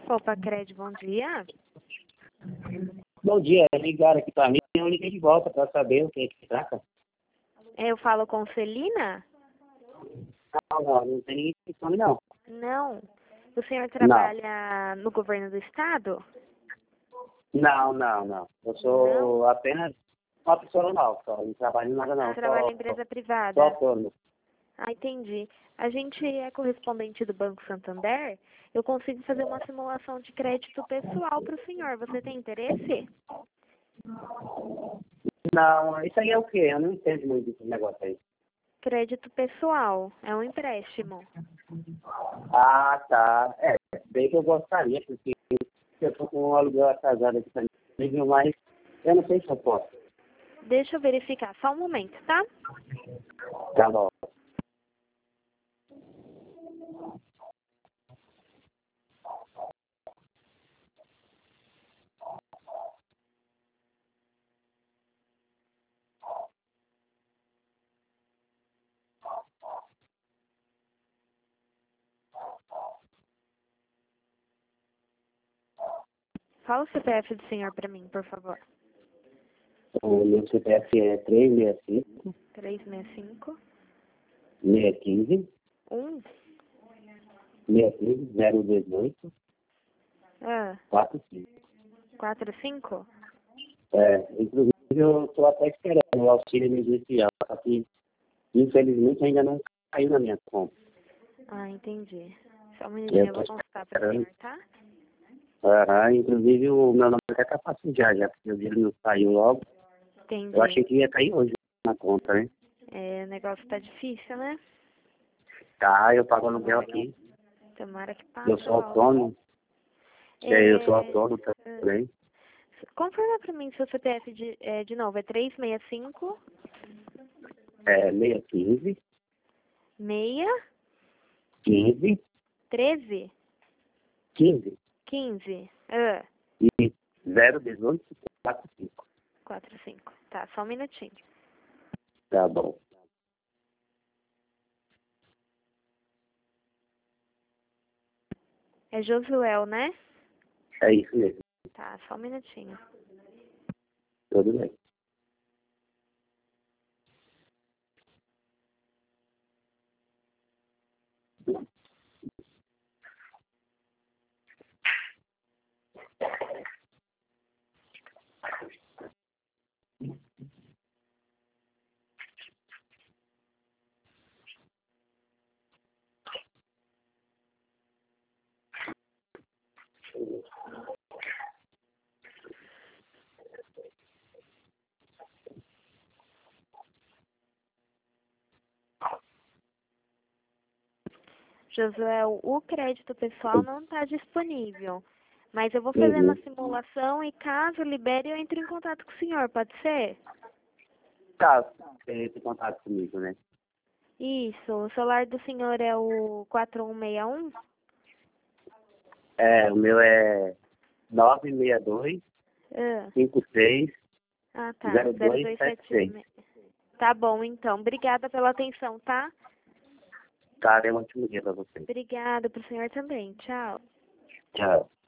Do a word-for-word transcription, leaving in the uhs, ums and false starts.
Copa Cred, bom dia. Bom dia, ligaram aqui para mim, eu liguei de volta para saber o que é que se trata. Eu falo com Celina? Não, não, não tem ninguém que fome, não. Não. O senhor trabalha no governo do estado? Não, não, não. Eu sou Não? apenas uma pessoa normal, só não trabalho em nada não. Ah, trabalha Só, em empresa só privada? autônomo. Ah, entendi. A gente é correspondente do Banco Santander. Eu consigo fazer uma simulação de crédito pessoal para o senhor. Você tem interesse? Não, isso aí é o quê? Eu não entendo muito desse negócio aí. Crédito pessoal. É um empréstimo. Ah, tá. É, bem que eu gostaria, porque eu tô com um aluguel atrasado aqui também, mas eu não sei se eu posso. Deixa eu verificar. Só um momento, tá? Tá bom. Fala o C P F do senhor para mim, por favor. O meu C P F é três seis cinco, três seis cinco, seis um cinco, um, seis cinco, zero dezoito, ah, quatro cinco. quatro cinco? É, inclusive eu estou até esperando o auxílio emergencial, só que infelizmente ainda não caiu na minha conta. Ah, entendi. Só um Eu minutinho, eu vou estou consultar para o esperando. senhor, tá? Ah, inclusive o meu nome até está passando já, já, porque o dinheiro não saiu logo. Entendi. Eu achei que ia cair hoje na conta, né? É, o negócio tá difícil, né? Tá, eu pago aluguel aqui. Tomara que passe Eu sou logo. autônomo. É, eu sou autônomo também. Confirma pra mim seu C P F de, é, de novo. É três seis cinco, É seis quinze, seis, quinze, treze, quinze quinze, ah, e zero dezoito, quatro cinco. quatro cinco. Tá, só um minutinho. Tá bom. É Josuel, né? É isso mesmo. Tá, só um minutinho. Tudo bem. Josuel, o crédito pessoal não está disponível. Mas eu vou fazer uma Uhum. simulação e caso libere, eu entro em contato com o senhor, pode ser? Tá, você tem contato comigo, né? Isso, o celular do senhor é o quatro um seis um? É, o meu é nove seis dois, Ah, cinco seis, ah tá, zero zero dois dois sete sete seis. seis. Tá bom, então. Obrigada pela atenção, tá? Tá, dê um ótimo dia pra você. Obrigada pro senhor também. Tchau. Tchau.